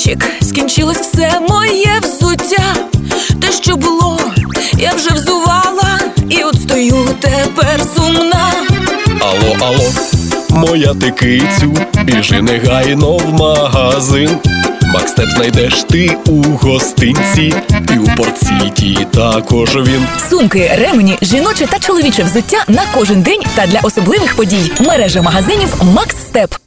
Максимчик, скінчилось все моє взуття. Те, що було, я вже взувала, і от стою тепер сумна. Алло, алло, моя ти кицю, біжи негайно в магазин. Макстеп знайдеш ти у гостинці, і у Портсіті також він. Сумки, ремені, жіноче та чоловіче взуття на кожен день та для особливих подій. Мережа магазинів Макстеп.